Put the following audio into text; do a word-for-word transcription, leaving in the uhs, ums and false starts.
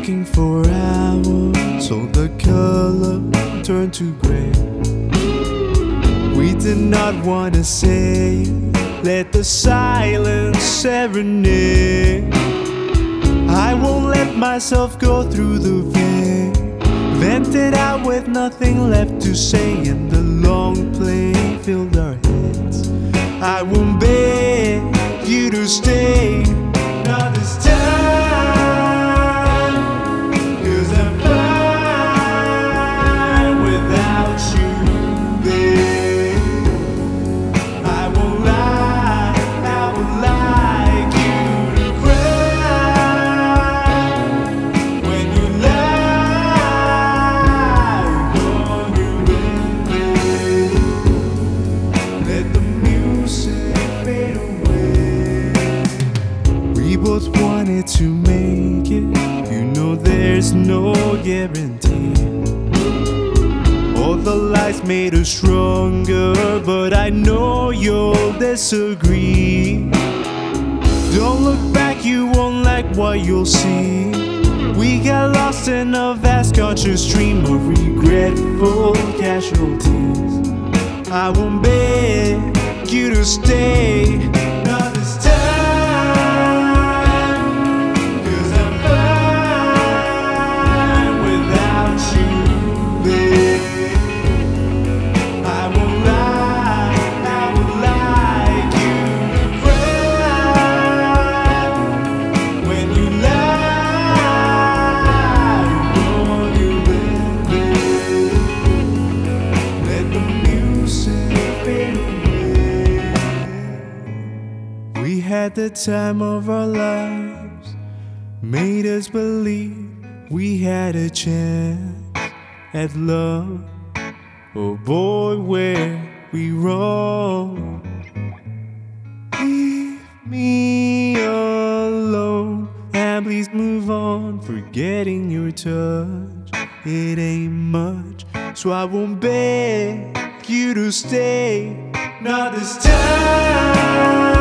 talking for hours, so the color turned to gray. We did not want to say it, let the silence serenade. I won't let myself go through the vein, vented out with nothing left to say, and the long play filled our heads. I won't beg you to stay, not this time, 'cause I'm fine without you, babe. I won't lie, I would like you to cry when you lie on your bed. Let the music fade away. We both wanted to make it, you know there's no guarantee. All the lies made us stronger, but I know you'll disagree. Don't look back, you won't like what you'll see. We got lost in a vast conscious stream of regretful casualties. I won't beg you to stay, not this time, 'cause I'm fine without you, babe. I won't lie, I would like you to cry when you lie on your bed. Let the music fade away. We had the time of our lives, made us believe we had a chance at love. Oh boy, were we wrong. Leave me alone and please move on, forgetting your touch. It ain't much, so I won't beg you to stay, not this time.